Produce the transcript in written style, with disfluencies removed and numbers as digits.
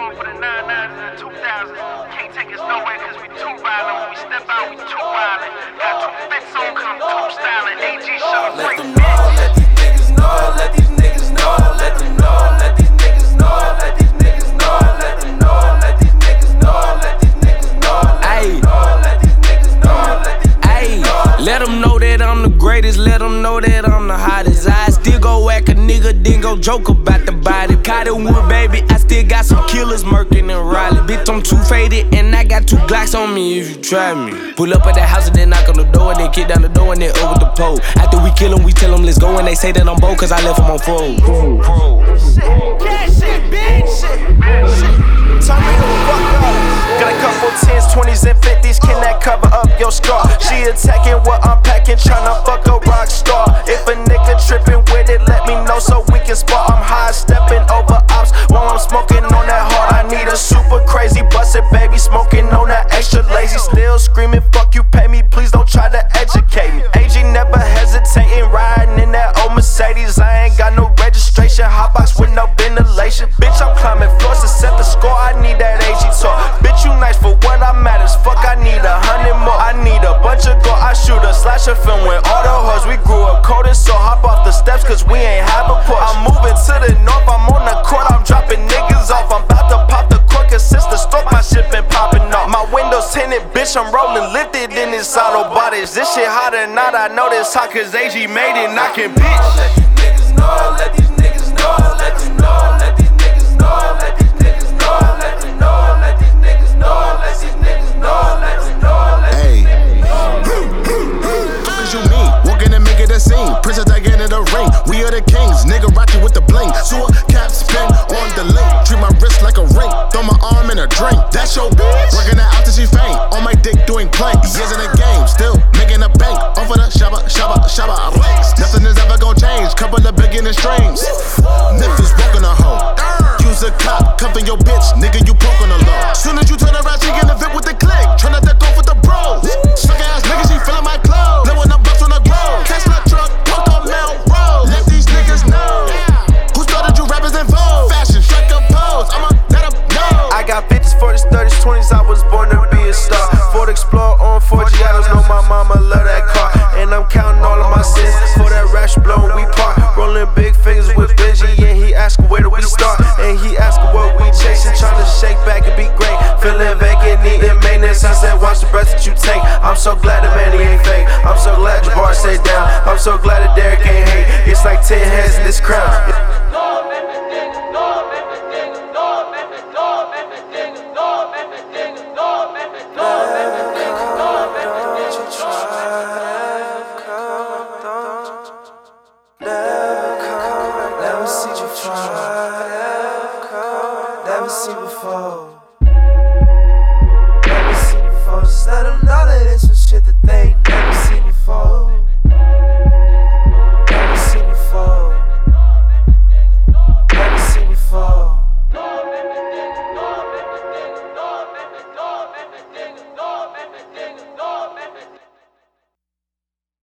going for the 99s and the 2000s. Can't take us nowhere cause we too violent. When we step out, we too violent. Got two fits on cause I'm too styling. AG show us let them know, let these niggas know, let these niggas know, let them know, let these niggas know, let these niggas know, let them know, let these niggas know, let these niggas know, ayy, let these niggas know, let these niggas know. Let them know that I'm the greatest, let them know that I'm the hottest. I still go whack a nigga, then go joke about the body. Cottonwood, baby, I still got some killers murking and Raleigh. Bitch, I'm too faded, and I got 2 Glocks on me if you try me. Pull up at the house and then knock on the door, and then kick down the door and then over the pole. After we kill them, we tell them let's go, and they say that I'm bold cause I left them on fold. Cash shit, bitch. Turn me the fuck up. Got a couple 10s, 20s, and 50s. Can that cover up your scar? She attacking what I'm packing, tryna fuck a rock star. If a nigga trippin' with it, let me know so we can spar. I'm high stepping over ops while I'm smoking on that hard. I need a super crazy busted baby, smoking on that extra lazy. Still screaming, fuck you, pay me, please don't try to educate me. AG never hesitating, riding in that old Mercedes. I ain't got no registration, hotbox with no ventilation. Bitch, I'm climbing floors to set the score. I need that AG talk. Bitch, you nice for what I matters. Fuck, I need 100 more. I need a bunch of gold. I shoot a slasher film with all the hoes. We grew up cold and so hop off the steps cause we ain't have a porch. I'm moving to the north, I'm on the court, I'm dropping niggas off. I'm about to pop the cork cause since the stroke my shit been popping off. My windows tinted, bitch, I'm rolling lifted in this auto bodies. This shit hotter than not, I know this hot cause AG made it knocking bitch. Let these niggas know, let these niggas know, let them know, let these niggas know, let these niggas know, let them know, let these niggas know, let these niggas know, let them know, let these niggas know. Fuck is you mean? Walking and making a scene. Princess Diana the ring. We are the kings. Nigga rockin' with the bling. Sewer cap spin on the link. Treat my wrist like a ring. Throw my arm in a drink. That's your bitch. Working her out till she faint. On my dick doing planks. Years in the game, still making a bank. Off of the shabba, shabba, shabba. Nothing is ever gonna change. Couple of beginning strings. Memphis walking a hoe. Use a cop, cover your bitch. Nigga, you broke on the law. Soon as you turn around, she get a fit with the click. Tryna let go with the bros. Suck ass nigga, she feelin' my clothes. Blowin' up bucks on the ground. Tesla truck, parked on Mount Road. Let these niggas know. Who started you rappers in Vogue? Fashion, strike a pose. I'ma let them know. I got 50s, 40s, 30s, 20s. I was born to be a star. Ford Explorer on 4G. I don't know my mama love that car. And I'm counting all of my sins for that rash blow we park. Rolling big fingers with Benji. And he asked where do we start? And he asked what we chasing. Trying to shake back and be great. Feeling vacant, needing maintenance. I said, watch the breath that you take. I'm so glad the man, he ain't fake. I'm so glad Jabbar stayed down. I'm so glad that Derek ain't hate. It's like 10 heads in this crown. Never seen before. Never seen before. Just let them know that it's some shit that they